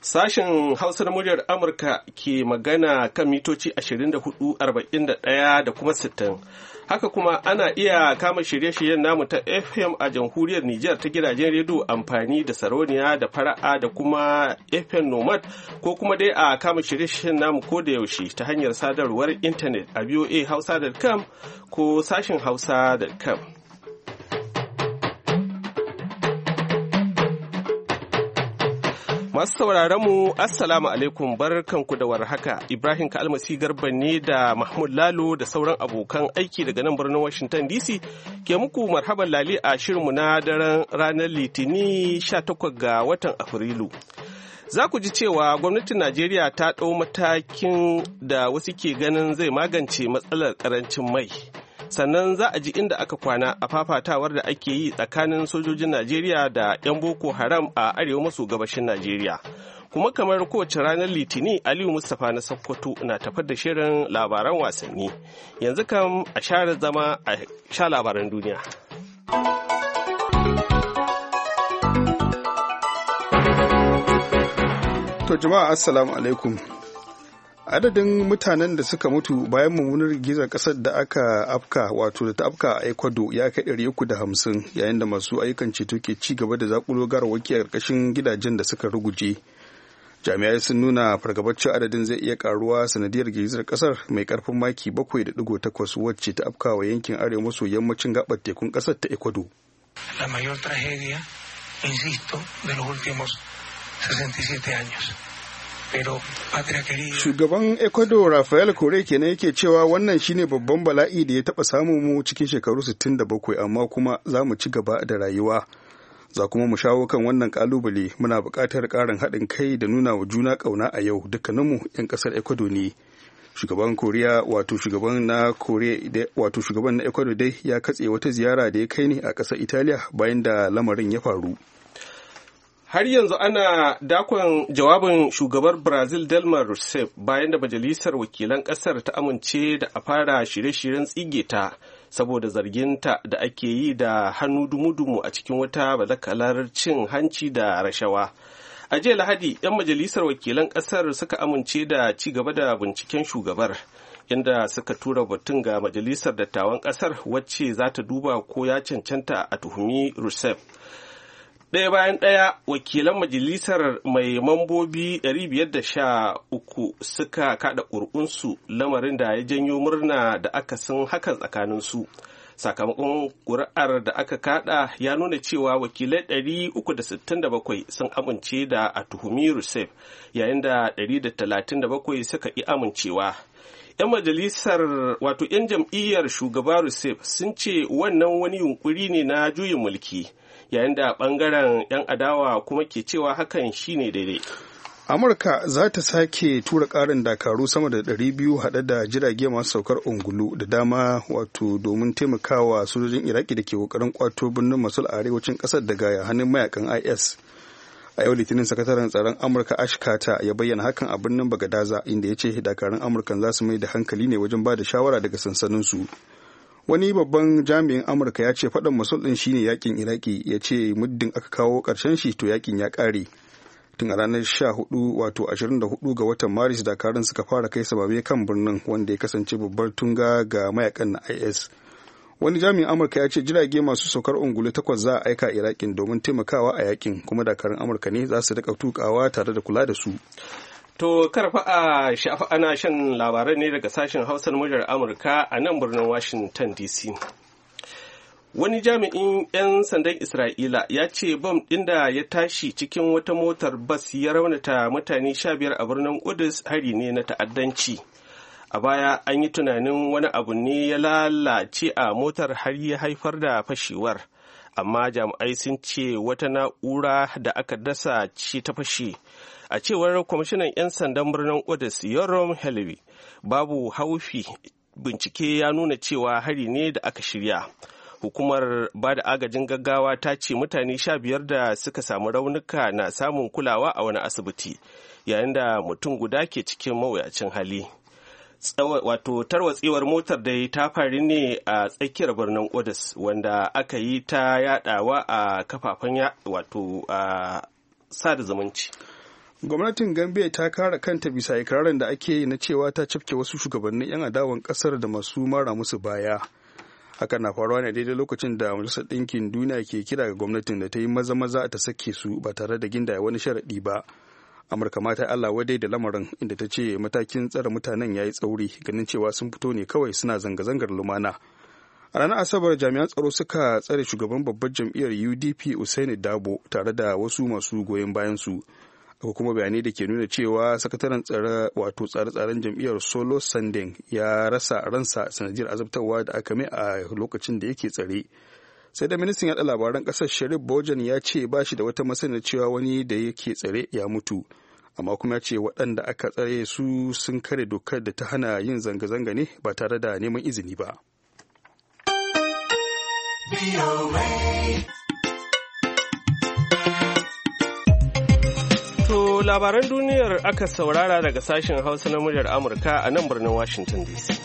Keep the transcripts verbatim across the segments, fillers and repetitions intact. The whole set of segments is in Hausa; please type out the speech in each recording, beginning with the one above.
Sashen Hausa na muryar Amurka ke magana kan mitoci ashirin da hudu, arba'in da ɗaya da kuma sittin. Haka kuma ana iya kama shirye-shiryen namu ta F M a jamhuriyar Nijar ta gidajen rediyo amfani da Sarauniya da Fara'a da kuma F M Nomad, ko kuma dai a kama shirye-shiryen namu ko da yaushe ta hanyar sadarwar intanet a v o a hausa dot com ko sashen hausa dot com. Masu sauraron mu assalamu alaikum, barkanku da warhaka. Ibrahim Kalmasi Garba ne da Mahmud Lalo da sauran abokan aiki daga nan birnin Washington D C ke muku marhaban lali a shirinmu na daren ranar Litini sha takwas ga watan Afrilu. Za ku ji cewa gwamnatin Najeriya ta ɗau matakin da wasu ke ganin zai magance matsalar ƙarancin mai. Sannan za a ji inda aka kwana a fafatawar da ake yi tsakanin sojojin Najeriya da 'yan Boko Haram a arewa maso gabashin Najeriya. Kuma kamar kowace ranar Litini, Aliyu Mustapha na Sokoto na tafar da shirin labaran wasanni. Yanzu kam a share zama a sha labaran duniya. To jama'a assalamu alaikum. Adadin mutanen da suka mutu bayan mummunar girgizar kasar da aka afka wato da ta afka a Ecuador ya kai ɗari uku da hamsin, yayin da masu ayyukan ceto ke ci gaba da zakulo garawaki a ƙarƙashin gidajen da suka ruguje. Jami'ai sun nuna fargabar cewa adadin zai iya karuwa sanadiyar girgizar kasar mai karfin maki bakwai da digo takwas wacce ta afka wa yankin arewa maso yammacin gabar tekun kasar ta Ecuador. La mayor tragedia, insisto, de los últimos sesenta y siete años. Shugaban Ecuador Rafael Correa kenan yake cewa wannan shine babban bala'i da ya taba samu mu cikin shekaru sittin da bakwai, amma kuma za mu ci gaba da rayuwa. Za kuma mu shawo kan wannan kalubale. Muna buƙatar ƙarin haɗin kai da nuna wa juna ƙauna a yau. Dukkaninmu 'yan ƙasar Ecuador ne. Shugaban Koriya wato shugaban na Koriya wato shugaban na Ecuador dai ya katse wata ziyara da ya kai ne a ƙasar Italiya bayan da lamarin ya faru. Har yanzu ana dakon jawabin shugabar Brazil Dilma Rousseff bayan da majalisar wakilan ƙasar ta amince da a fara shirye-shiryen tsige ta saboda zarginta da ake yi da hannu dumu-dumu a cikin wata badakalar cin hanci da rashawa. A jiya Lahadi, 'yan majalisar wakilan ƙasar suka amince da ci gaba da binciken shugabar, inda suka tura batun ga majalisar dattawan ƙasar wacce za ta duba ko ya cancanta a tuhumi Rousseff. Ɗaya bayan ɗaya, wakilan majalisar mai mambobi ɗari biyar da sha uku suka kaɗa ƙuri'unsu, lamarin da ya janyo murna da aka san hakan tsakaninsu. Sakamakon ƙuri'ar da aka kaɗa ya nuna cewa wakilai ɗari uku da sittin da bakwai sun amince da a tuhumi Rousseff, yayin da ɗari da talatin da bakwai suka ƙi amincewa. 'Yan majalisar wato 'yan jam'iyyar shugaba Rousseff sun ce wannan wani yunkuri ne na juyin mulki, yayin da bangaren 'yan adawa kuma ke cewa hakan shine daidai. Amurka za ta sake tura karin dakaru sama da ɗari biyu haɗe da jirage masu saukar ungulu da dama wato domin taimakawa sojojin Iraki da ke kokarin kwato birnin Mosul a arewacin ƙasar daga hannun mayakan I S. A yau Litinin sakataren tsaron Amurka Ash Carter ya bayyana hakan a birnin Bagadaza, inda ya ce dakarun Amurkan za su mai da hankali ne wajen ba da shawara daga sansaninsu. Wani babban jami'in Amurka ya ce faɗan Mosul ɗin shine yakin Iraki, ya ce muddin aka kawo ƙarshen shi to yakin ya ƙare. Tun a ranar sha hudu wato ashirin da hudu ga watan Maris dakarun suka fara kai samame kan birnin, wanda ya kasance babbar tunga ga mayakan na I S. Wani jami'in Amurka ya ce jirage masu saukar ungulu takwas za a aika Irakin domin taimakawa a yakin, kuma dakarun Amurka ne za su rika tukawa tare da kula da su. To karfa a shafa ana shan labarai ne daga sashen Hausar muryar Amurka a nan birnin Washington D C. Wani jami'in 'yan sandan Isra'ila ya ce bam ɗin da ya tashi cikin wata motar bas ya raunata mutane sha biyar a birnin Kudus hari ne na ta'addanci. A baya an yi tunanin wani abu ne ya lalace a motar har ya haifar da fashewar, amma jami'ai sun ce wata na'ura da aka dasa ce ta fashe. A cewar kwamishinan 'yan sandan birnin Kudus Yoram Halevi, babu haufi, bincike ya nuna cewa hari ne da aka shirya. Hukumar ba da agajin gaggawa ta ce mutane sha biyar da suka samu raunuka na samun kulawa a wani asibiti, yayin da mutum guda ke cikin mawuyacin hali. Wato tarwatsewar motar dai ta faru ne a tsakiyar birnin Kudus, wanda aka yi ta yadawa a kafafen wato a sada zumunci. Gwamnatin Gambia ta kare kanta bisa ikirarin da ake yi na cewa ta cafke wasu shugabannin 'yan adawan kasar da masu mara musu baya. Hakan na faruwa ne daidai lokacin da Majalisar Ɗinkin Duniya ke kira ga gwamnatin da ta yi maza-maza ta sake su ba tare da gindaya wani sharaɗi ba. Amurka ma ta Allah wadai da lamarin, inda ta ce matakin tsare mutanen ya yi tsauri, ganin cewa sun fito ne kawai suna zanga-zangar lumana. A ranar Asabar jami'an tsaro suka tsare shugaban babbar jam'iyyar U D P Usaini Dabo tare da wasu masu goyon bayan su. Akwai kuma bayanai da ke nuna cewa sakataren tsare wato tsare-tsaren jam'iyyar Solo Sandeng ya rasa ransa sanadiyar azabtarwa da aka mai a lokacin da yake tsare. Sai da ministan yaɗa labaran ƙasar Sharif Bojan ya ce ba shi da wata masana cewa wani da yake tsare ya mutu, amma kuma ya ce waɗanda aka tsare su sun kare dokar da ta hana yin zanga-zanga ne ba tare da neman izini ba. To labaran duniyar aka saurara daga sashen Hausa na muryar Amurka a nan birnin Washington D C.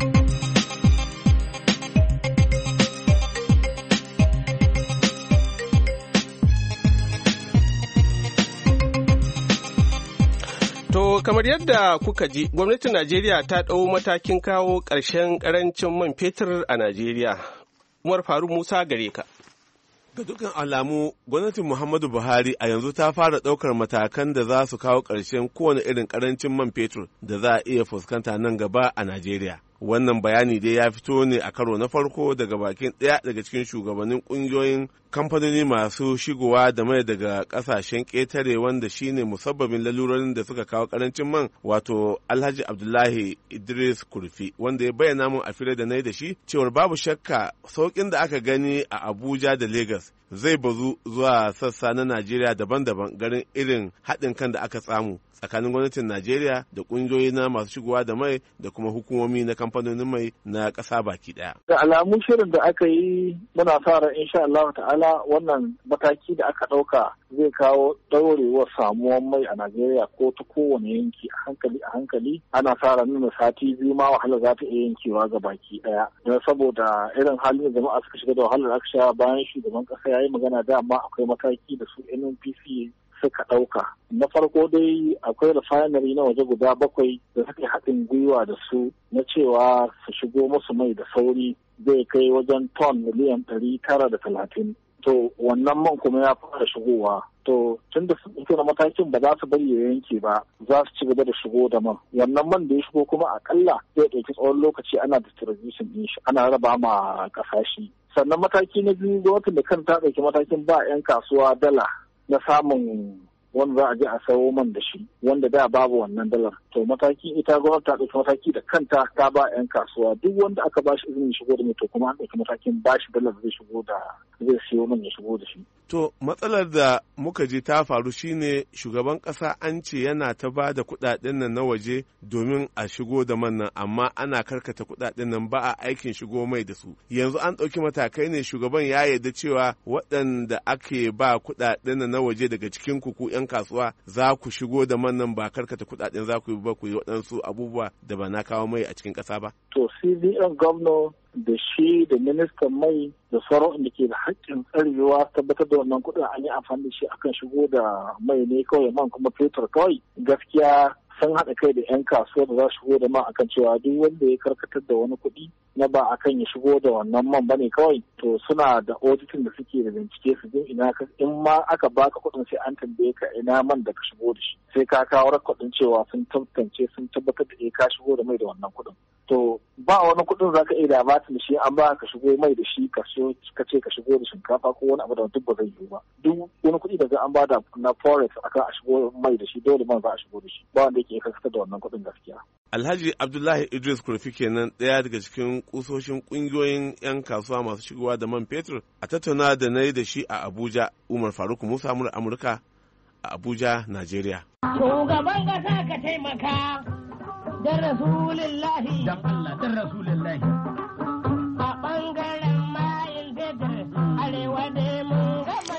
To kamar yadda kuka ji, gwamnatin Najeriya ta ɗau matakin kawo ƙarshen ƙarancin man fetur a Najeriya. Umar Faruk Musa gare ka. Ga dukkan alamu, gwamnatin Muhammadu Buhari a yanzu ta fara ɗaukar matakan da za su kawo ƙarshen kowane irin ƙarancin man fetur da za a iya fuskanta nan gaba a Najeriya. Wannan bayani dai ya fito ne a karo na farko daga bakin ɗaya daga cikin shugabannin ƙungiyoyin kamfanoni masu shigowa da mai daga ƙasashen ƙetare wanda shine musabbabin lalurorin da suka kawo ƙarancin man, wato Alhaji Abdullahi Idris Kurfi, wanda ya bayyana mun a fira da na yi da shi cewar babu shakka sauƙin da aka gani a Abuja da Lagos zai bazu zuwa sassa na Najeriya daban-daban garin irin haɗin kan da aka samu tsakanin gwamnatin Najeriya da ƙungiyoyi na masu shigowa da mai da kuma hukumomi na kamfanonin mai na ƙasa baki ɗaya. Da alamun shirin da aka yi muna sa ran insha Allah ta'ala wannan mataki da aka ɗauka zai kawo ɗaurewar samuwar mai a Najeriya ko ta kowane yanki a hankali a hankali. Ana sa ran nuna sati biyu ma wahala za ta iya yankewa ga baki ɗaya. Don saboda irin halin da jama'a suka shiga da wahalar aka sha bayan shugaban ƙasa ya yi magana dama akwai mataki da su N N P C suka ɗauka. Na farko dai akwai refinery na waje guda bakwai da suka haɗin gwiwa da su na cewa su shigo musu mai da sauri zai kai wajen ton miliyan ɗari tara da talatin. To wannan man kuma ya fara shigowa. To tun da su na matakin ba za su bari ya yanke ba, za su ci gaba da shigo da man. Wannan man da ya shigo kuma akalla zai ɗauki tsawon lokaci ana distribution ɗin shi, ana raba ma ƙasashe. Sannan mataki na biyu gwamnatin da kanta ɗauki matakin ba 'yan kasuwa dala na samun wanda za a je a sayo man da shi, wanda da babu wannan dalar. To mataki ita gwamnati ta ɗauki mataki da kanta ta ba 'yan kasuwa duk wanda aka ba shi izinin shigo da mai, to kuma an ɗauki matakin ba shi dalar zai shigo da zai siyo man ya shigo da shi. To matsalar da muka ji ta faru shine shugaban ƙasa an ce yana ta ba da kuɗaɗen nan na waje domin a shigo da man nan, amma ana karkata kuɗaɗen nan ba a aikin shigo mai da su. Yanzu an ɗauki matakai ne shugaban ya yarda cewa waɗanda ake ba kuɗaɗen nan na waje daga cikin kuku 'yan kasuwa za ku shigo da man nan ba karkata kuɗaɗen za ku yi ba ku yi waɗansu abubuwa da ba na kawo mai a cikin ƙasa ba. To C B N gwamna da shi da ministan mai da sauran da ke da haƙƙin tsarewa tabbatar da wannan kuɗin an yi amfani da shi akan shigo da mai ne kawai, man kuma fetur kawai. Gaskiya sun haɗa kai da 'yan kasuwa da za su shigo da man akan cewa duk wanda ya karkatar da wani kuɗi na ba akan ya shigo da wannan man bane kawai, to suna da auditin da suke da bincike su jin ina ka in ma aka baka kuɗin sai an tambaye ka ina man da ka shigo da shi, sai ka kawo rakodin cewa sun tantance sun tabbatar da ka shigo da mai da wannan kuɗin. To ba wani kuɗin za ka iya da bata da shi an ba ka shigo mai da shi ka ce ka shigo da shinkafa ko wani abu da duk ba zai yiwu ba. Duk wani kuɗi da an ba da na forex akan a shigo mai da shi dole man za a shigo da shi, ba wanda yake karkatar da wannan kuɗin gaskiya. Alhaji Abdullahi Idris Kurfi kenan ɗaya daga cikin kusoshin ƙungiyoyin 'yan kasuwa masu shigowa da man fetur a tattauna da na yi da shi a Abuja. Umar Faruk Musa Amurka a Abuja, Najeriya. Shugaban ƙasa ka taimaka da Rasulillahi. Dan Allah, dan Rasulillahi. A ɓangaren mayin fetur arewa da mun gama shi.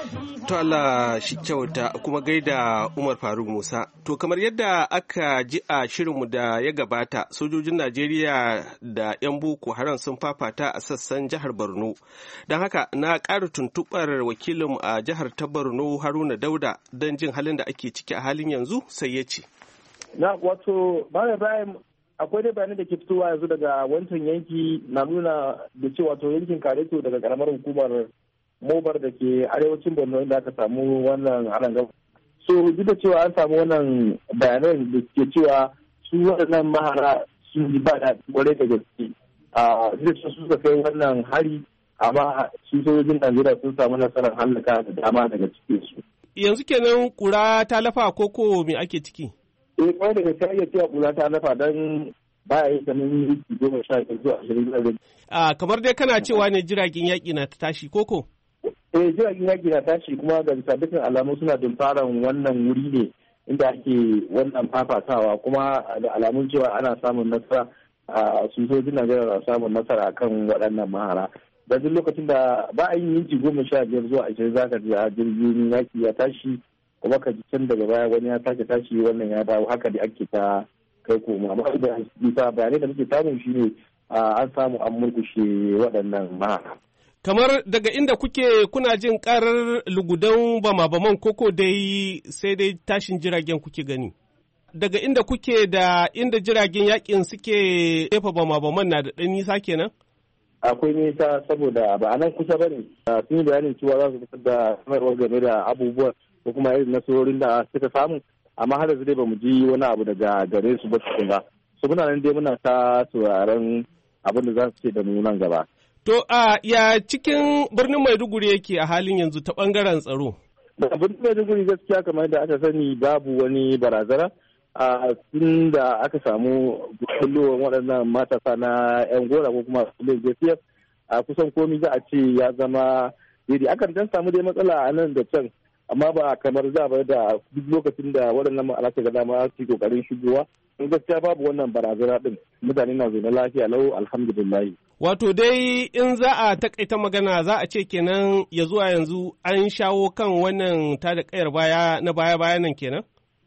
To Allah shi kyauta kuma gaida Umar Faruk Musa. To kamar yadda aka ji a shirinmu da ya gabata, sojojin Najeriya da 'yan Boko Haram sun fafata a sassan jihar Borno. Don haka na ƙara tuntuɓar wakilin a jihar ta Borno Haruna Dauda don jin halin da ake ciki a halin yanzu sai ya ce. Na wato bayan bayan akwai dai bayanai da ke fitowa yanzu daga wancan yanki na nuna da cewa to yankin Kareto daga karamar hukumar Mobar da ke arewacin Borno inda aka samu wannan arangam. So duk da cewa an samu wannan bayanan da ke cewa su waɗannan mahara sun ji ba da kwarai da gaske. A duk da su suka kai wannan hari amma su sojojin Najeriya sun samu nasarar hallaka da dama daga cikin su. Yanzu kenan kura ta lafa koko me ake ciki? Eh kwarai da gaske ake cewa kura ta lafa don baya yi kamar minti goma sha biyar zuwa ashirin da biyar. A kamar dai kana cewa ne jiragen yaƙi na ta tashi koko? Eh jiragen yaƙi na tashi kuma ga bisa dukkan alamu suna dumfaran wannan wuri ne inda ake wannan fafatawa kuma da alamun cewa ana samun nasara a sojojin Najeriya na samun nasara kan waɗannan mahara. Da duk lokacin da ba a yi minti goma sha biyar zuwa ashirin za ka ji a jirgin yaƙi ya tashi kuma ka ji can daga baya wani ya sake tashi wannan ya dawo haka da ake ta kai koma. Amma da bisa bayanai da muke samu shi ne an samu an murkushe waɗannan mahara. Kamar daga inda kuke kuna jin karar lugudan bama-baman koko dai sai dai tashin jiragen kuke gani. Daga inda kuke da inda jiragen yakin suke jefa bama-baman na da ɗan nisa kenan? Akwai nisa saboda ba a nan kusa ba ne. Sun yi bayanin cewa za su fitar da sanarwar game da abubuwan ko kuma irin nasarorin da suka samu. Amma har yanzu dai ba mu ji wani abu daga gare su ba tukuna. Su muna nan dai muna ta sauraron abin da za su ce da mu nan gaba. To a ya cikin birnin Maiduguri yake a halin yanzu ta ɓangaren tsaro? Da birnin Maiduguri gaskiya kamar da aka sani babu wani barazana a tun da aka samu kullowar waɗannan matasa na 'yan gora ko kuma filin J C F a kusan komi za a ce ya zama daidai. Akan dan samu dai matsala a nan da can amma ba kamar za ba da duk lokacin da waɗannan ma'alaka ga dama su kokarin shigowa. In gaskiya babu wannan barazana din mutane na zaune lafiya lau alhamdulillah. Wato dai in za a takaita magana za a ce kenan ya zuwa yanzu an shawo kan wannan tada kayar baya na baya bayan nan kenan?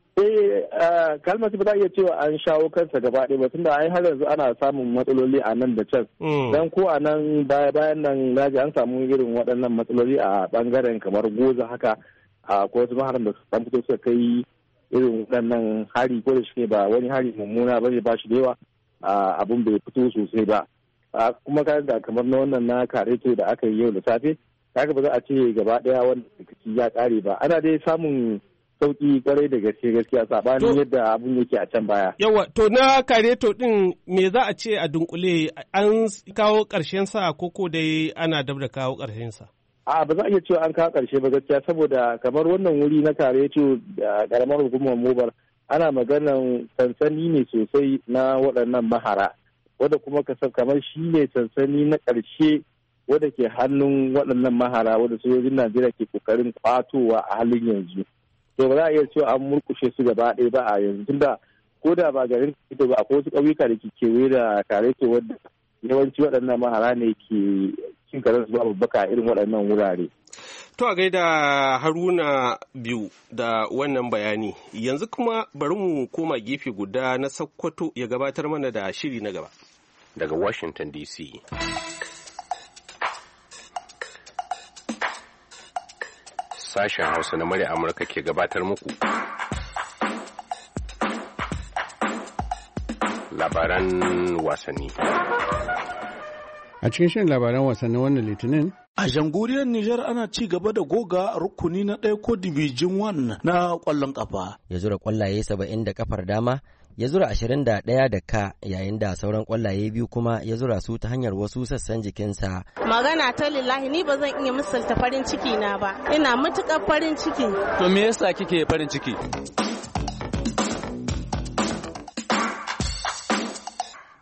Eh kalmar ba za a iya cewa an shawo kansa gaba ɗaya ba tunda ai har yanzu ana samun matsaloli a nan da can. Dan ko a nan baya bayan nan naji an samu irin waɗannan matsaloli a bangaren kamar goza haka a ko wasu maharan da su fito suka kai irin waɗannan hari ko da shi ba wani hari mummuna ba ne ba shi da yawa abun bai fito sosai ba. Kuma kayan da kamar na wannan na kareto da aka yi yau da safe kaga ba za a ce gaba daya wanda rikici ya kare ba ana dai samun sauki kwarai da gaske gaskiya sabanin yadda abun yake a can baya. Yawa to na kareto din me za a ce a dunkule an kawo karshen sa koko dai ana dab da kawo karshen sa? A ba za a iya cewa an kawo karshe ba gaskiya saboda kamar wannan wuri na kareto da karamar hukumar Mobar ana maganan sansani ne sosai na waɗannan mahara. Wadda kuma kasar kamar shi ne sansani na ƙarshe wadda ke hannun waɗannan mahara wadda sojojin Najeriya ke ƙoƙarin kwatowa a halin yanzu. To ba za a iya cewa an murkushe su gaba ɗaya ba a yanzu tunda ko da ba garin Kareto ba akwai wasu ƙauyuka da ke kewaye da Kareto wadda yawanci waɗannan mahara ne ke cin karen su babu baka irin waɗannan wurare. To a gaida Haruna biyu da wannan bayani yanzu kuma bari mu koma gefe guda na Sokoto ya gabatar mana da shiri na gaba. Daga Washington D C. Sashen Hausa na murya Amurka ke gabatar muku. Labaran wasanni. A cikin shirin labaran wasannin wannan litinin a jamhuriyar Nijar ana ci gaba da goga rukuni na ɗaya ko Division one na ƙwallon ƙafa. Ya zura ƙwallaye saba'in da kafar dama, ya zura ashirin da ɗaya da ka yayin da sauran ƙwallaye biyu kuma ya zura su ta hanyar wasu sassan jikinsa. Magana ta lillahi ni ba zan iya misalta farin ciki na ba. Ina matuƙar farin ciki. To me yasa kike farin ciki? To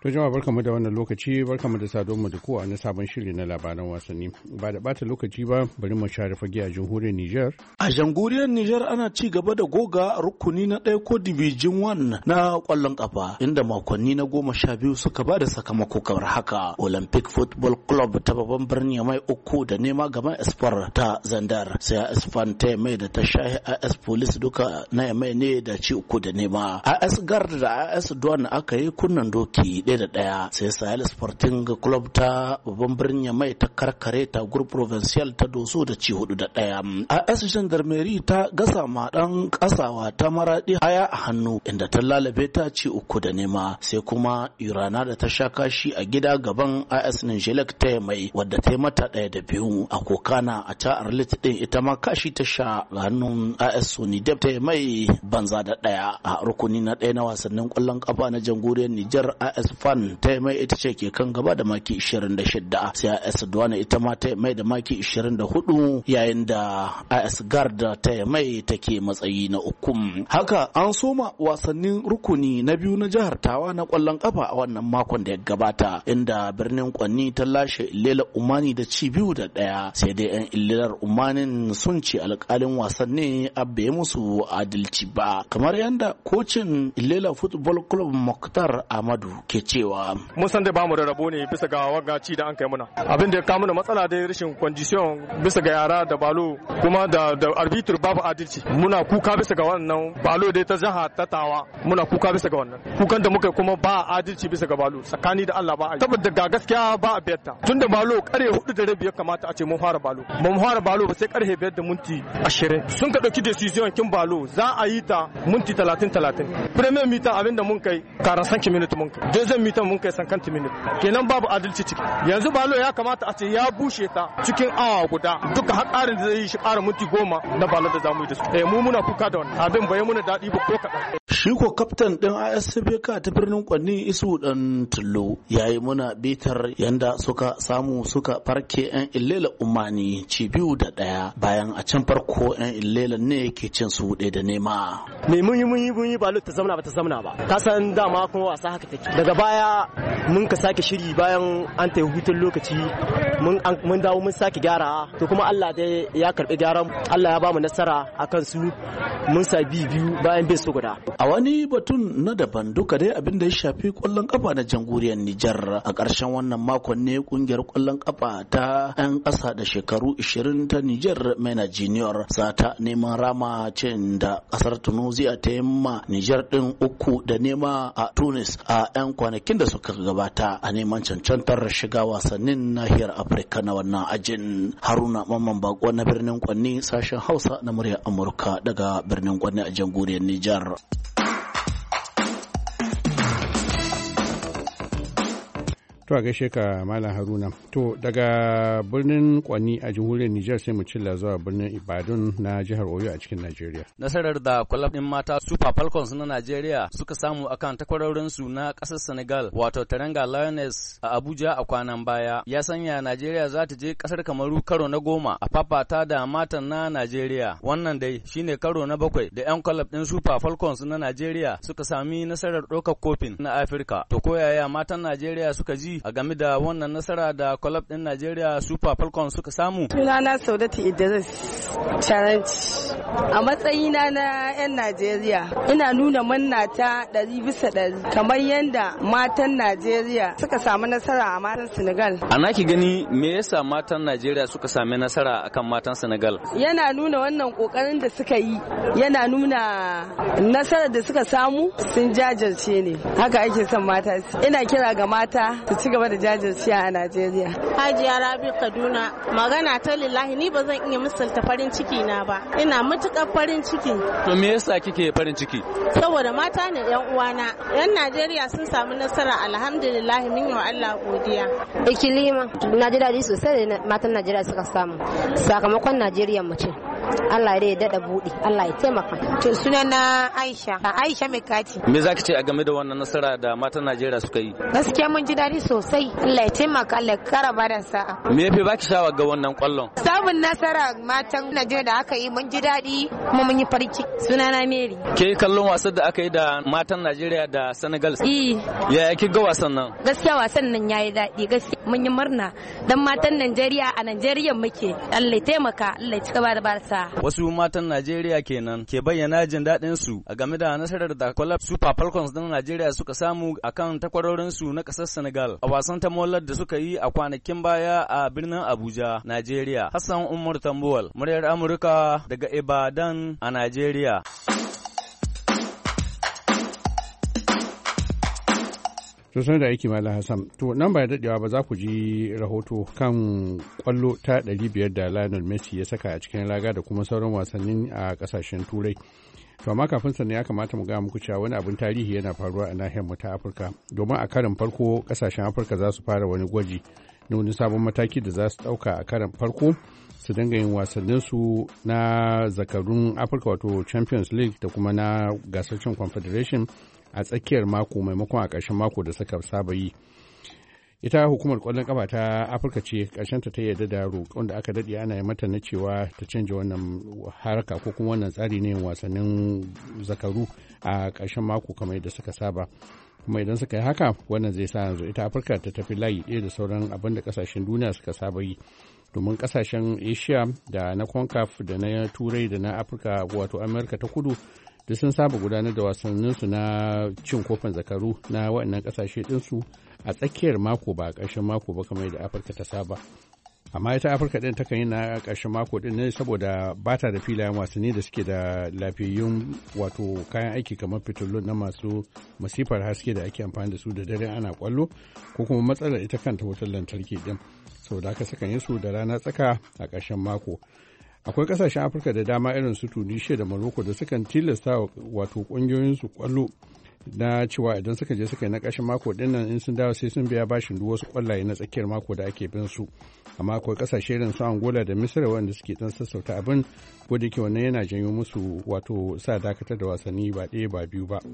To jama'a barkamu da wannan lokaci, barkamu da saduwar mu da kowa na sabon shiri na labaran wasanni. Ba da bata lokaci ba, bari mu share fage a jamhuriyar Niger. A jamhuriyar Niger ana ci gaba da goga rukuni na ɗaya ko Division one na ƙwallon ƙafa, inda makonni na goma sha biyu suka ba da sakamako kamar haka. Olympic Football Club ta babban birni mai uku da nema gaban Espoir ta Zandar, sai A S Fan ta mai da ta shahi A S Police duka na mai ne da ci uku da nema. A S Guard da A S Douane aka yi kunnan doki ɗaya da ɗaya, sai Sahel Sporting Club ta babban birnin mai ta karkare ta Group Provincial ta Doso da ci hudu da ɗaya. A S Gendarmerie ta gasa ma ɗan ƙasawa ta Maraɗi haya a hannu inda ta lalabe ta ci uku da nema, sai kuma Irana da ta sha kashi a gida gaban A S Ninjelek ta mai wadda ta yi mata ɗaya da biyu. A Kokana a ta Arlit ɗin ita ma kashi ta sha ga hannun A S Sonidep ta mai banza da ɗaya. A rukuni na ɗaya na wasannin ƙwallon ƙafa na jamhuriyar Nijar, A S Fan ta mai ita ce ke kan gaba da maki ishirin da shida, sai A S Douane ita ma ta mai da maki ishirin da hudu, yayin da A S Guard ta mai take matsayi na uku. Haka an soma wasannin rukuni na biyu na jihar Tawa na ƙwallon ƙafa a wannan makon da ya gabata, inda birnin Kwanni ta lashe Ilela Umani da ci biyu da ɗaya, sai dai 'yan Ilelar Umanin sun ce alƙalin wasan ne abbe musu adalci ba, kamar yadda kocin Ilela Football Club Muktar Ahmadu ke cewa mun san da bamu da rabo ne bisa ga wagaci da an kai muna. Abin da ya kawo mana matsala dai rashin condition bisa ga yara da balo, kuma da da arbitr babu adalci. Muna kuka bisa ga wannan balo dai ta jaha ta Tawa, muna kuka bisa ga wannan. Kukan da muka kuma ba adalci bisa ga balo, tsakani da Allah ba a yi. Saboda ga gaskiya ba a biyarta. Tunda balo kare hudu da rabi ya kamata a ce mun fara balo. Mun fara balo ba sai karfe biyar da minti ashirin. Sun ka dauki decision kin balo za a yi ta minti talatin talatin. Premier mita abinda mun kai karan sanki minute mun kai. Deuxième mita mun kai sankanti minute. Kenan babu adalci ciki. Yanzu balo ya kamata a ce ya bushe ta cikin awa guda. Duka har ƙarin da zai yi shi ƙara minti goma na balo da zamu yi da su. Eh mu muna kuka da wannan. Abin bai muna daɗi ba ko kaɗan. Shi ko kaftan ɗin A S B K ta birnin Kwanni Isu Dan Tullo ya yi muna bitar yanda suka samu suka farke 'yan Ilela Umani ci biyu da ɗaya, bayan a can farko 'yan Ilela ne ke cin su ɗaya da nema. Me mun yi mun yi mun yi balo ta zamana ba ta zamana ba. Ka san dama kuma wasa haka take. Daga baya mun ka sake shiri bayan an tayi hutun lokaci mun mun dawo mun sake gyara, to kuma Allah dai ya karbi gyaran. Allah ya ba mu nasara akan su, mun sa bi biyu bayan bai su guda. A wani batun na daban duka dai abin da ya shafi kwallon kafa na jamhuriyar Nijar, a ƙarshen wannan makon ne kungiyar kwallon kafa ta 'yan ƙasa da shekaru ishirin ta Nijar Mena Junior za ta neman rama cin da ƙasar Tunisia ta yamma Nijar din uku da nema a Tunis a 'yan kwanakin da suka gabata a neman cancantar shiga wasannin nahiyar Afirka na wannan ajin. Haruna Mamman Bako na birnin Kwanni, sashen Hausa na muryar Amurka daga birnin Kwanni a jamhuriyar Nijar. To a gaishe ka Malam Haruna. To daga birnin Kwani a jamhuriyar Nijar sai mu cilla zuwa birnin Ibadan na jihar Oyo a cikin Najeriya. Nasarar da kwalab ɗin mata Super Falcons na Najeriya suka samu akan takwarorin su na ƙasar Senegal wato Teranga Lioness a Abuja a kwanan baya ya sanya Najeriya za ta je ƙasar Kamaru karo na goma a fafata da matan na Najeriya. Wannan dai shine karo na bakwai da 'yan kwalab ɗin Super Falcons na Najeriya suka sami nasarar ɗaukar kofin na Afirka. To ko yaya matan Najeriya suka ji a game da wannan nasara da club din Najeriya Super Falcons suka samu? Sunana Saudatu Idris Challenge. A matsayina na 'yan Najeriya ina nuna manna ta ɗari bisa ɗari kamar yadda matan Najeriya suka samu nasara a matan Senegal. A naki gani me yasa matan Najeriya suka sami nasara akan matan Senegal? Yana nuna wannan kokarin da suka yi, yana nuna nasarar da suka samu sun jajirce ne. Haka ake son mata. Ina kira ga mata su ci gaba da jajirciya a Najeriya. Hajiya Rabi Kaduna, magana ta lillahi ni ba zan iya misalta farin ciki na ba. Ina matukar farin ciki. To me yasa kike farin ciki? Saboda mata ne yan uwana. Yan Najeriya sun samu nasara, alhamdulillah min yi wa Allah godiya. Ikilima, na ji daɗi sosai da matan Najeriya suka samu. Sakamakon Najeriya mace. Allah ya dada buɗe, Allah ya taimaka. To sunana Aisha, Aisha mai kati. Me zaka ce a game da wannan nasara da matan Najeriya suka yi? Gaskiya mun ji daɗi sosai. Allah ya taimaka, Allah ya kara bada sa'a. Me yafi baki shawa ga wannan kwallon? Samun nasara matan Najeriya da aka yi mun ji daɗi kuma mun yi farin ciki. Sunana Mary. Ke kallon wasan da aka yi da matan Najeriya da Senegal? Eh. Ya ki ga wasan nan? Gaskiya wasan nan yayi daɗi, gaskiya mun yi murna dan matan Najeriya a Najeriya muke. Allah ya taimaka, Allah ya cika ba da barsa. Wasu matan Najeriya kenan ke bayyana jin daɗin su a game da nasarar da Club Super Falcons din Najeriya suka samu akan takwarorin su na ƙasar Senegal a wasan tamollar da suka yi a kwanakin baya a birnin Abuja, Najeriya. Hassan Umar Tambuwal, muryar Amurka daga Ibadan a Najeriya. sosai da aiki Malam Hassan. To nan ba daɗewa ba za ku ji rahoto kan kwallo ta ɗari biyar da Lionel Messi ya saka a cikin raga da kuma sauran wasannin a ƙasashen Turai. To amma kafin sannan ya kamata mu ga muku cewa wani abin tarihi yana faruwa a nahiyar mu ta Afirka. Domin a karin farko ƙasashen Afirka za su fara wani gwaji na wani sabon mataki da za su ɗauka a karin farko su dinga yin wasannin su na zakarun Afirka wato Champions League da kuma na gasar cin Confederation a tsakiyar mako maimakon a ƙarshen mako da suka saba yi. Ita hukumar ƙwallon ƙafa ta Afirka ce ƙarshenta ta yarda da roƙon da aka daɗe ana yi mata na cewa ta canja wannan haraka ko kuma wannan tsari ne wasannin zakaru a ƙarshen mako kamar yadda suka saba. Kuma idan suka yi haka wannan zai sa yanzu ita Afirka ta tafi layi ɗaya da sauran abin da ƙasashen duniya suka saba yi. Domin ƙasashen Asia da na CONCACAF da na Turai da na Afirka wato Amerika ta kudu duk sun saba gudanar da wasanninsu na cin kofin zakaru na waɗannan ƙasashe ɗinsu a tsakiyar mako ba a ƙarshen mako ba kamar yadda Afirka ta saba. Amma ita Afirka ɗin takan yi na ƙarshen mako ɗin ne saboda ba ta da filayen wasanni da suke da lafiyayyun wato kayan aiki kamar fitilu na masu masifar haske da ake amfani da su da dare ana kwallo ko kuma matsalar ita kanta wutar lantarki ɗin. Saboda haka sukan yi su da rana tsaka a ƙarshen mako. Akwai kasashen Afirka da dama irin su Tunisia da Morocco da sukan tilasta wato kungiyoyin su kwallo na cewa idan suka je suka yi na ƙarshen mako dinnan in sun dawo sai sun biya bashin duk wasu kwallaye na tsakiyar mako da ake bin su. Amma akwai kasashe irin su Angola da Misira wanda suke dan sassauta abin ko da ke wannan yana janyo musu wato sa dakatar da wasanni ba ɗaya ba biyu ba.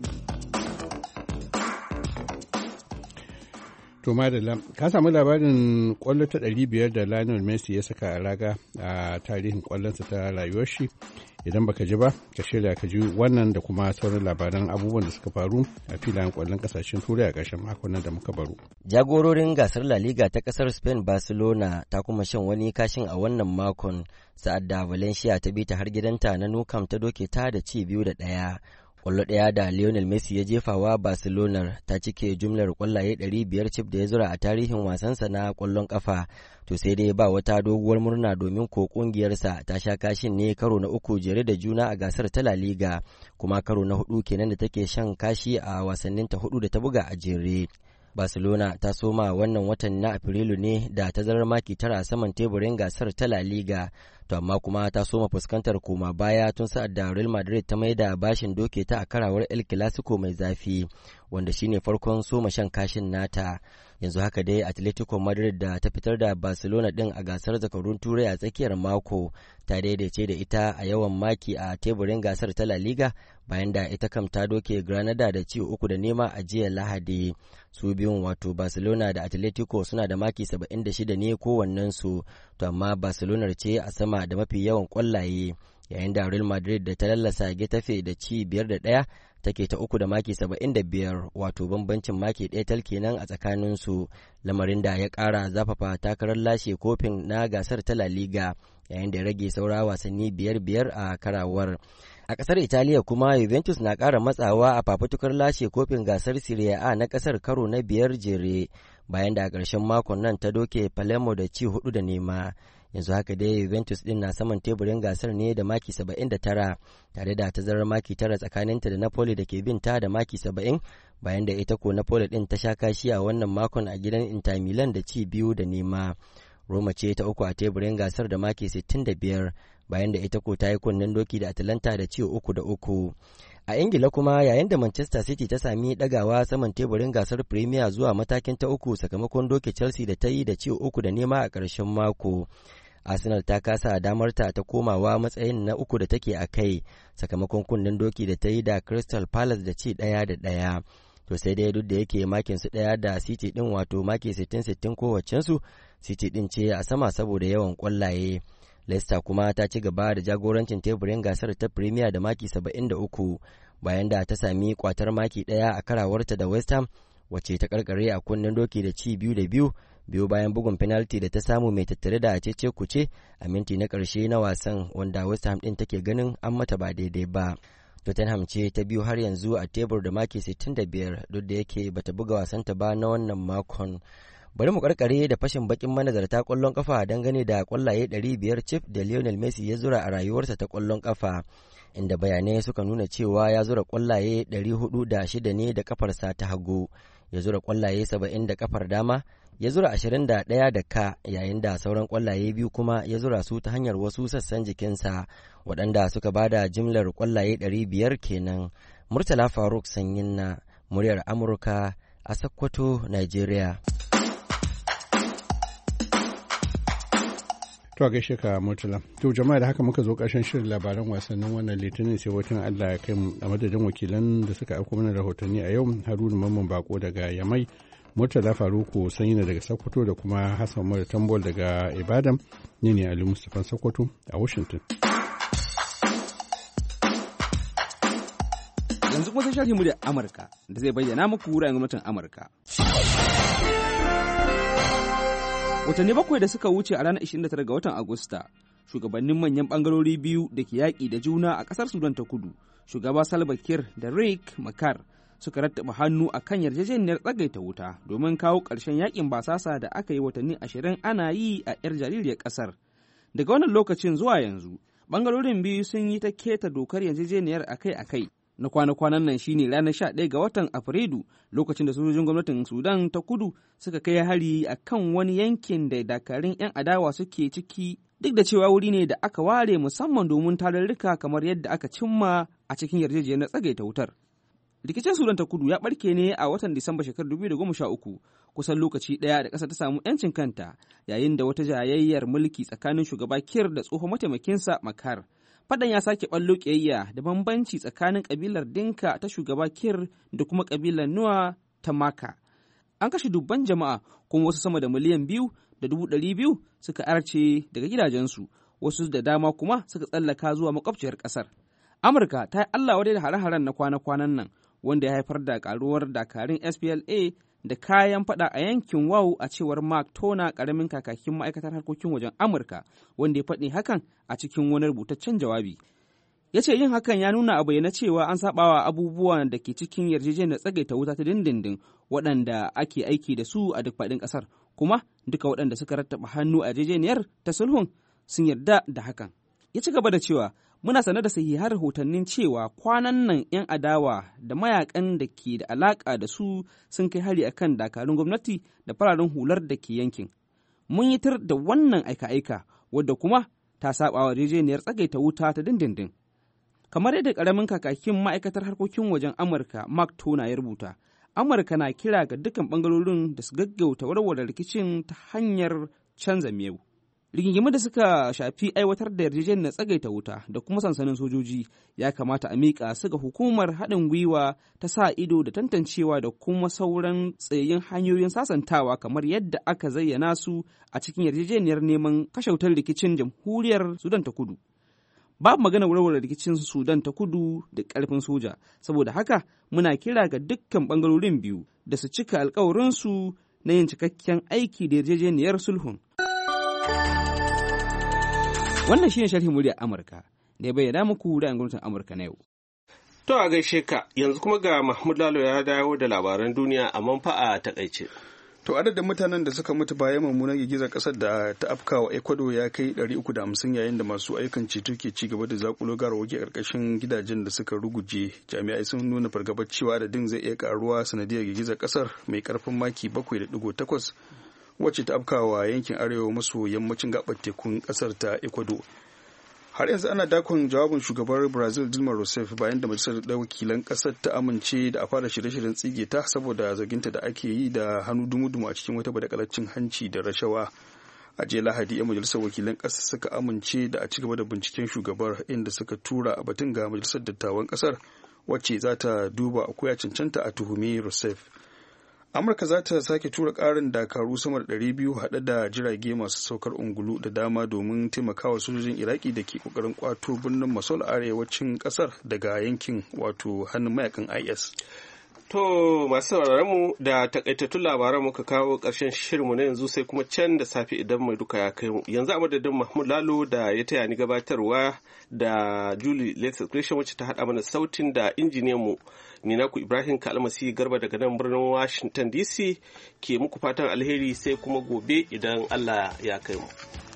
To madalla, ka samu labarin kwallo ta ɗari biyar da Lionel Messi ya saka a raga a tarihin kwallonsa ta rayuwar shi. Idan baka ji ba, ka shirya ka ji wannan da kuma sauran labaran abubuwan da suka faru a filayen kwallon kasashen Turai a ƙarshen makon nan da muka baro. Jagororin gasar La Liga ta ƙasar Spain Barcelona ta kuma shan wani kashin a wannan makon sa'ad da Valencia ta bi ta har gidanta na Nou Camp ta doke ta da ci biyu da ɗaya. Kwallo ɗaya da Lionel Messi ya jefawa Barcelona ta cike jumlar kwallaye ɗari biyar cif da ya zura a tarihin wasansa na kwallon ƙafa. To sai dai ba wata doguwar murna domin ko ƙungiyarsa ta sha kashin ne karo na uku jere da juna a gasar ta La Liga, kuma karo na hudu kenan da take shan kashi a wasannin ta hudu da ta buga a jere. Barcelona ta soma wannan watan na Afrilu ne da tazarar maki tara a saman teburin gasar ta La Liga, to amma kuma ta soma fuskantar koma baya tun sa'ad da Real Madrid ta maida bashin doke ta a karawar El Clasico mai zafi, wanda shine farkon soma shan kashin nata. Yanzu haka dai Atletico Madrid da ta fitar da Barcelona din a gasar zakarun Turai a tsakiyar mako ta daidaice da ita a yawan maki a teburin gasar ta La Liga bayan da ita kam ta doke Granada da ci uku da nema a jiya Lahadi. Su biyun wato Barcelona da Atletico suna da maki saba'in da shida ne kowannensu, to amma Barcelona ce a sama da mafi yawan kwallaye, yayin da Real Madrid da ta lallasa Getafe da ci biyar da ɗaya take ta uku da maki saba'in da biyar, wato bambancin maki ɗaya tal kenan a tsakaninsu, lamarin da ya ƙara zafafa takarar lashe kofin na gasar ta La Liga, yayin da ya rage saura wasanni biyar biyar a karawar. A ƙasar Italiya kuma Juventus na ƙara matsawa a fafutukar lashe kofin gasar Serie A na ƙasar karo na biyar jere, bayan da a ƙarshen makon nan ta doke Palermo da ci hudu da nema. Yanzu haka dai Juventus din na saman teburin gasar ne da maki saba'in da tara, tare da tazarar maki tara tsakaninta da Napoli da ke bin ta da maki saba'in, bayan da ita ko Napoli din ta sha kashi a wannan makon a gidan Inter Milan da ci biyu da nema. Roma ce ta uku a teburin gasar da maki sittin da biyar, bayan da ita ko ta yi kunnen doki da Atalanta da ci uku da uku. A Ingila kuma yayin da Manchester City ta sami ɗagawa saman teburin gasar Premier zuwa matakin ta uku sakamakon doke Chelsea da ta yi da ci uku da nema a ƙarshen mako. Arsenal ta kasa damarta ta komawa matsayin na uku da take a kai sakamakon kunnen doki da ta yi da Crystal Palace da ci ɗaya da ɗaya. To sai dai duk da yake makin su ɗaya da City ɗin wato maki sittin sittin kowacensu, City ɗin ce a sama saboda yawan ƙwallaye. Leicester kuma ta ci gaba da jagorancin teburin gasar ta Premier da maki saba'in da uku bayan da ta sami kwatar maki ɗaya a karawarta da West Ham wacce ta karkare a kunnen doki da ci biyu da biyu biyu bayan bugun penalty da ta samu mai tattare da cece kuce a minti na ƙarshe na wasan wanda West Ham ɗin take ganin an mata ba daidai ba. Tottenham ce ta biyu har yanzu a tebur da maki sittin da biyar duk da yake bata buga wasanta ba na wannan makon. Bari mu karkare da fashin bakin manazarta kwallon kafa dangane da kwallaye ɗari biyar cif da Lionel Messi ya zura a rayuwarsa ta kwallon kafa, inda bayanai suka nuna cewa ya zura kwallaye ɗari hudu da shida ne da kafarsa ta hagu, ya zura kwallaye saba'in da kafar dama, ya zura ashirin da ɗaya da ka, yayin da sauran kwallaye biyu kuma ya zura su ta hanyar wasu sassan jikinsa waɗanda suka bada jimlar kwallaye ɗari biyar kenan. Murtala Faruk Sanyin na muryar Amurka a Sokoto, Nigeria. To gaishe ka Murtala. To jama'a da haka muka zo ƙarshen shirin labaran wasannin wannan litinin sai watan Allah ya kai mu a madadin wakilan da suka aiko mana rahotanni a yau Haruna Mamman Bako daga Yamai, Murtala Faruku Sanyina daga Sokoto da kuma Hassan Umar Tambol daga Ibadan. Ni ne Ali Mustapha Sokoto a Washington. Yanzu kuma sai sharhi mu da Amurka da zai bayyana muku ra'ayin gwamnatin Amurka. Watanni bakwai da suka wuce a ranar ishirin da tara ga watan Agusta, shugabannin manyan bangarori biyu da ke yaƙi da juna a ƙasar Sudan ta Kudu, shugaba Salva Kiir da Riek Machar, suka rattaba hannu a kan yarjejeniyar tsagaita wuta domin kawo ƙarshen yaƙin basasa da aka yi watanni ashirin ana yi a 'yar jaririyar ƙasar. Daga wannan lokacin zuwa yanzu, bangarorin biyu sun yi ta keta dokar yarjejeniyar akai-akai. Na kwana-kwanan nan shine ranar sha ɗaya ga watan Afrilu, lokacin da sojojin gwamnatin Sudan ta Kudu suka kai hari a kan wani yankin da dakarun 'yan adawa suke ciki, duk da cewa wuri ne da aka ware musamman domin tarurruka kamar yadda aka cimma a cikin yarjejeniyar tsagaita wutar. Rikicin Sudan ta Kudu ya barke ne a watan Disamba shekarar dubu biyu da goma sha uku, kusan lokaci ɗaya da ƙasa ta samu 'yancin kanta, yayin da wata jayayyar mulki tsakanin shugaba Kiir da tsohon mataimakinsa Machar. Fadan ya sake ɓallo ƙiyayya da bambanci tsakanin ƙabilar Dinka ta shugaba Kiir da kuma ƙabilar Nuwa ta Maka. An kashe dubban jama'a, kuma wasu sama da miliyan biyu da dubu ɗari biyu suka arce daga gidajensu, wasu da dama kuma suka tsallaka zuwa makwabciyar ƙasar. Amurka ta yi Allah wadai da hare-haren na kwana-kwanan nan, wanda ya haifar da ƙaruwar dakarun S P L A da kayan fada a yankin Wau, a cewar Mark Tona, karamin kakakin ma'aikatar harkokin wajen Amurka, wanda ya faɗi hakan a cikin wani rubutaccen jawabi. Ya ce yin hakan ya nuna a bayyana cewa an sabawa abubuwan da ke cikin yarjejeniyar tsagaita wuta ta dindindin waɗanda ake aiki da su a duk faɗin ƙasar, kuma duka waɗanda suka rattaba hannu a yarjejeniyar ta sulhun sun yarda da hakan. Ya ci gaba da cewa muna sane da sahihan rahotannin cewa kwanan nan 'yan adawa da mayakan da ke da alaƙa da su sun kai hari akan dakarun gwamnati da fararen hular da ke yankin. Mun yi tir da wannan aika-aika, wadda kuma ta saba wa yarjejeniyar tsagaita wuta ta dindindin. Kamar yadda ƙaramin kakakin ma'aikatar harkokin wajen Amurka Mark Tona ya rubuta, Amurka na kira ga dukkan ɓangarorin da su gaggauta warware rikicin ta hanyar canza miyau. Rigingimu da suka shafi aiwatar da yarjejeniyar tsagaita wuta da kuma sansanin sojoji ya kamata a miƙa su ga hukumar haɗin gwiwa ta sa ido da tantancewa da kuma sauran tsayayyun hanyoyin sasantawa kamar yadda aka zayyana su a cikin yarjejeniyar neman kashe wutar rikicin jamhuriyar Sudan ta Kudu. Babu magana warware rikicin Sudan ta Kudu da ƙarfin soja, saboda haka muna kira ga dukkan ɓangarorin biyu da su cika alkawarinsu na yin cikakken aiki da yarjejeniyar sulhun. Wannan shine sharhin muryar Amurka da ya bayyana muku ra'ayin gwamnatin Amurka na yau. To a gaishe ka, yanzu kuma ga Mahmud Lalo ya dawo da labaran duniya a manfa a takaice. To adadin mutanen da suka mutu bayan mummunan girgizar kasar da ta afka wa Ecuador ya kai ɗari uku da hamsin, yayin da masu ayyukan ceto ke ci gaba da zakulo garawaki a ƙarƙashin gidajen da suka ruguje. Jami'ai sun nuna fargabar cewa adadin zai iya karuwa sanadiyar girgizar kasar mai karfin maki bakwai da digo takwas wacce ta afkawa yankin arewa maso yammacin gabar tekun kasar ta Ecuador. Har yanzu ana dakon jawabin shugabar Brazil Dilma Rousseff bayan da majalisar wakilan kasar ta amince da a fara shirye-shiryen tsige ta saboda zarginta da ake yi da hannu dumu-dumu a cikin wata badakalar cin hanci da rashawa. a jiya lahadi 'yan majalisar wakilan ƙasa suka amince da a ci gaba da binciken shugabar, inda suka tura a batun ga majalisar dattawan ƙasar wacce za ta duba akwai a cancanta a tuhumi Rousseff. Amurka za ta sake tura ƙarin dakaru sama da ɗari biyu haɗe da jirage masu saukar ungulu da dama domin taimakawa sojojin Iraki da ke ƙoƙarin ƙwato birnin Mosul a arewacin ƙasar daga yankin wato hannun mayakan I S. To masu sauraron mu da takaitattun labaran muka kawo ƙarshen shirinmu na yanzu, sai kuma can da safe idan mai duka ya kai mu. Yanzu a madadin Mahmud Lalo da ya taya ni gabatarwa da Julie Lexus Gresham wacce ta haɗa mana sautin da injiniyan mu Minaku Ibrahim Kalmasi Garba daga nan birnin Washington D C ke muku fatan alheri sai kuma gobe idan Allah ya kai mu.